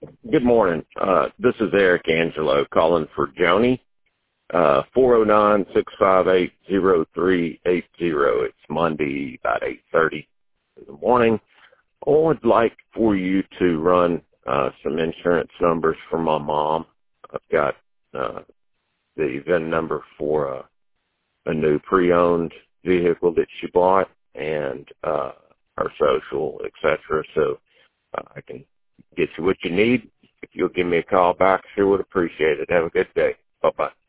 Good morning. This is Eric Angelo calling for Joni. 409-658-0380. It's Monday about 8:30 in the morning. I would like for you to run some insurance numbers for my mom. I've got the VIN number for a new pre-owned vehicle that she bought and her social, etc. So I can get you what you need. If you'll give me a call back, sure would appreciate it. Have a good day. Bye-bye.